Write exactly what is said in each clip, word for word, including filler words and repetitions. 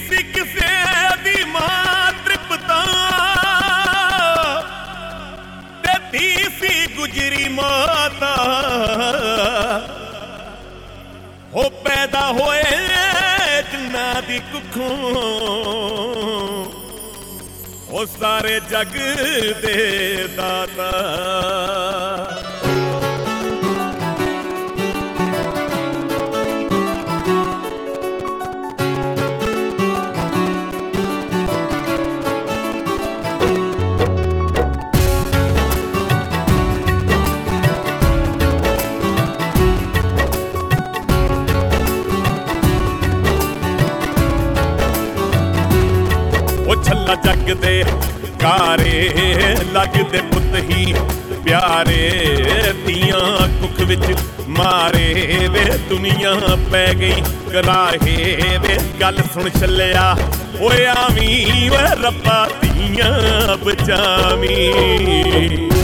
ਸੀ ਕਿਸੇ ਦੀ ਮਾਂ ਤ੍ਰਿਪਤਾ ਤੇ ਧੀ ਸੀ ਗੁਜਰੀ ਮਾਤਾ ਹੋ ਪੈਦਾ ਹੋਏ ਜਿਨ੍ਹਾਂ ਦੀ ਕੁੱਖੋਂ ਉਹ ਸਾਰੇ ਜਗ ਦੇ ਦਾਤਾ ਛੱਲਾ ਜੱਗ ਦੇ ਕਾਰੇ ਲੱਗਦੇ ਪੁੱਤ ਹੀ ਪਿਆਰੇ ਧੀਆਂ ਕੁੱਖ ਵਿੱਚ ਮਾਰੇ ਵੇ ਦੁਨੀਆ ਪੈ ਗਈ ਕਰਾਹੇ ਵੇ ਗੱਲ ਸੁਣ ਚੱਲਿਆ ਓਏ ਆਵੀਂ ਵੇ ਰੱਬਾ ਧੀਆਂ ਬਚਾਵੀਂ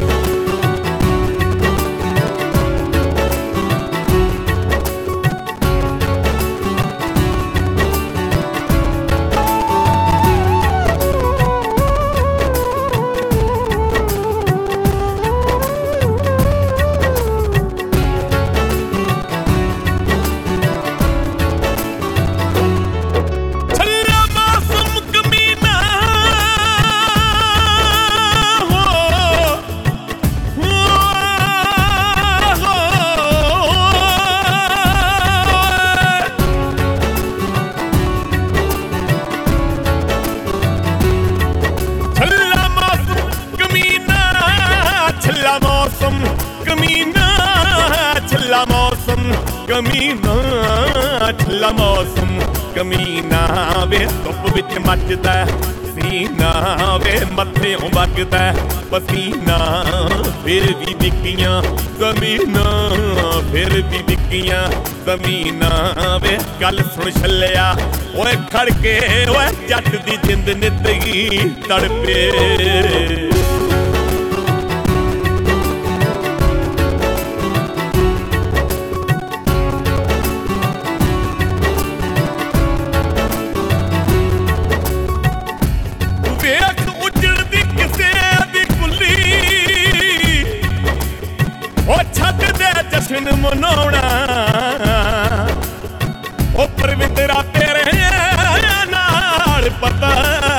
ਕਮੀਨਾ ਠੱਲਾ ਮੌਸਮ ਕਮੀਨਾ ਵੇ ਧੁੱਪ ਵਿੱਚ ਮੱਚਦਾ ਸੀਨਾ ਵੇ ਮੱਥਿਓਂ ਵਗਦਾ ਪਸੀਨਾ ਫਿਰ ਵੀ ਨਿੱਕੀਆਂ ਜ਼ਮੀਨਾਂ ਫਿਰ ਵੀ ਨਿੱਕੀਆਂ ਜ਼ਮੀਨਾਂ ਵੇ ਗੱਲ ਸੁਣ ਛੱਲਿਆ ਓਏ ਖੜਕੇ ਓਏ ਜੱਟ ਦੀ ਜਿੰਦ ਨਿੱਤਗੀ ਤੜਪੇ ਜਸ਼ਨ ਮਨਾਉਣਾ ਉਹ ਪਰਵਿੰਦਰਾ ਤੇਰੇ ਨਾਲ ਪਤਾ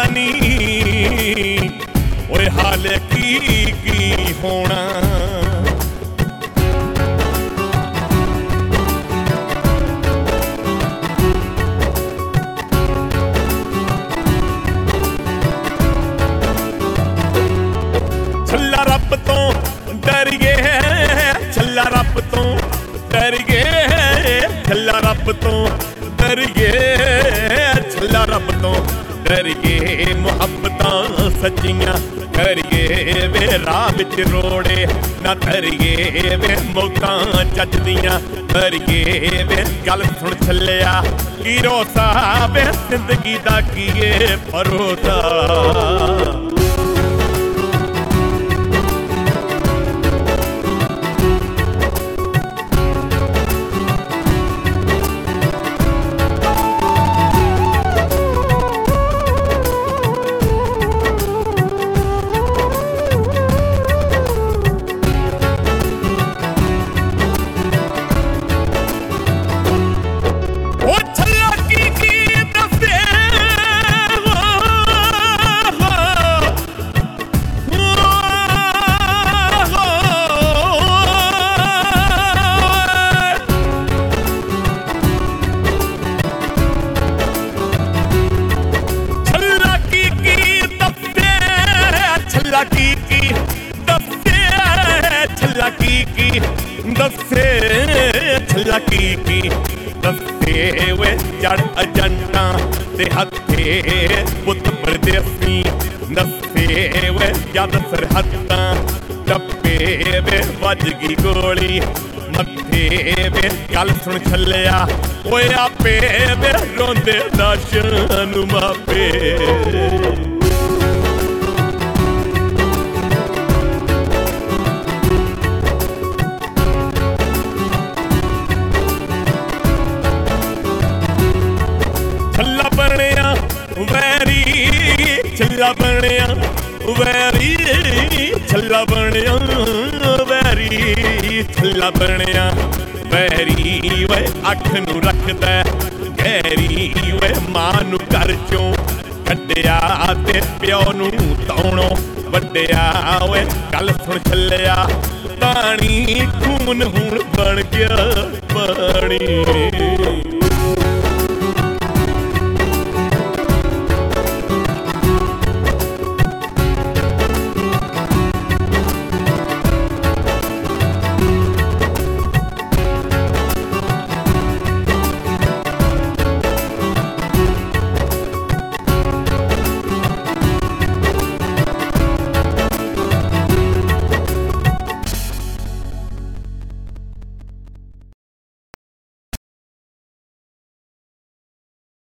ਨਹੀਂ ਓਏ ਹਾਲੇ ਕੀ ਕੀ ਹੋਣਾ ਛੱਲਾ ਰੱਬ ਤੋਂ ਡਰ ਗਏ ਛੱਲਾ ਰੱਬ ਤੋਂ ਡਰ ਗਏ ਛੱਲਾ ਰੱਬ ਤੋਂ ਡਰ ਗਏ ਛੱਲਾ ਰੱਬ ਤੋਂ ਡਰ ਗਏ ਮੁਹੱਬਤਾਂ ਸੱਚੀਆਂ ਕਰੀਏ ਵੇ ਰਾਹ ਵਿੱਚ ਰੋੜੇ ਨਾ ਧਰੀਏ ਵੇ ਮੌਤਾਂ ਜੱਜਦੀਆਂ ਕਰੀਏ ਵੇ ਗੱਲ ਸੁਣ ਛੱਲਿਆ ਕੀ ਰੋਸਾ ਵੇ ਜ਼ਿੰਦਗੀ ਦਾ ਕੀਏ ਭਰੋਸਾ ਕੀ ਕੀ ਦੱਸੇ ਛੱਲਾ ਕੀ ਕੀ ਦੱਸੇ ਛੱਲਾ ਕੀ ਕੀ ਦੱਸੇ ਵੇ ਜੜ ਅਜੰਟਾਂ ਤੇ ਹੱਥੇ ਪੁੱਤ ਪਰਦੇਸੀ ਦੱਸੇ ਵੇ ਜਦ ਸਰਹੱਦਾਂ ਟੱਪੇ ਵੇ ਵੱਜ ਗਈ ਗੋਲੀ ਮੱਥੇ ਵੇ ਗੱਲ ਸੁਣ ਛੱਲਿਆ ਓਏ ਆਪੇ ਵੇ ਰੋਂਦੇ ਦਾਸ਼ਾਂ ਨੂੰ ਮਾਪੇ ਛੱਲਾ ਪਰਣਿਆ ਛੱਲਾ ਬਣਿਆ ਵੈਰੀ, ਛੱਲਾ ਬਣਿਆ ਵੈਰੀ, ਛੱਲਾ ਬਣਿਆ ਵੈਰੀ ਵੇ ਅੱਖ ਨੂੰ ਰੱਖਦਾ ਗਹਿਰੀ ਵੇ ਮਾਂ ਨੂੰ ਘਰ ਚੋਂ ਕੱਢਿਆ ਤੇ ਪਿਓ ਨੂੰ ਤੌਣੋਂ ਵੱਡਿਆ ਵੇ ਗੱਲ ਸੁਣ ਛੱਲਿਆ ਪਾਣੀ ਖੂਨ ਹੁਣ ਬਣ ਗਿਆ ਪਾਣੀ।